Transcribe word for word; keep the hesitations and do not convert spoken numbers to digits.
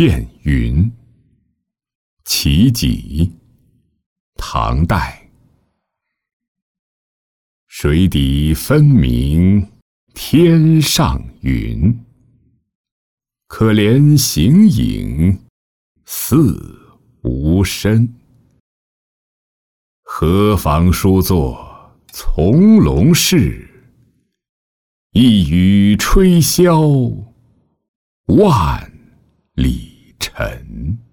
片云。其几，唐代。水底分明天上云，可怜形影似无身。何妨书作从容事，一语吹箫万里尘。